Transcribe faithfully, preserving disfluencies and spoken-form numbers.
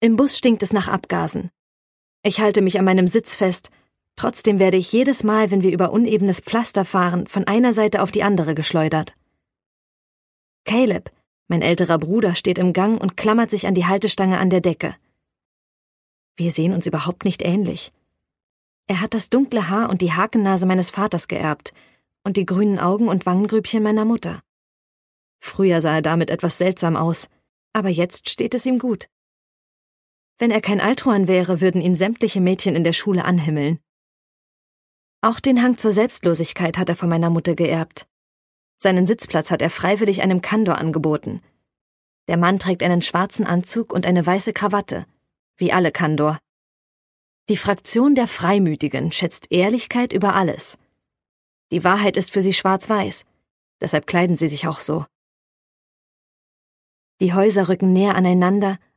Im Bus stinkt es nach Abgasen. Ich halte mich an meinem Sitz fest, trotzdem werde ich jedes Mal, wenn wir über unebenes Pflaster fahren, von einer Seite auf die andere geschleudert. Caleb, mein älterer Bruder, steht im Gang und klammert sich an die Haltestange an der Decke. Wir sehen uns überhaupt nicht ähnlich. Er hat das dunkle Haar und die Hakennase meines Vaters geerbt und die grünen Augen und Wangengrübchen meiner Mutter. Früher sah er damit etwas seltsam aus, aber jetzt steht es ihm gut. Wenn er kein Altruan wäre, würden ihn sämtliche Mädchen in der Schule anhimmeln. Auch den Hang zur Selbstlosigkeit hat er von meiner Mutter geerbt. Seinen Sitzplatz hat er freiwillig einem Kandor angeboten. Der Mann trägt einen schwarzen Anzug und eine weiße Krawatte, wie alle Kandor. Die Fraktion der Freimütigen schätzt Ehrlichkeit über alles. Die Wahrheit ist für sie schwarz-weiß, deshalb kleiden sie sich auch so. Die Häuser rücken näher aneinander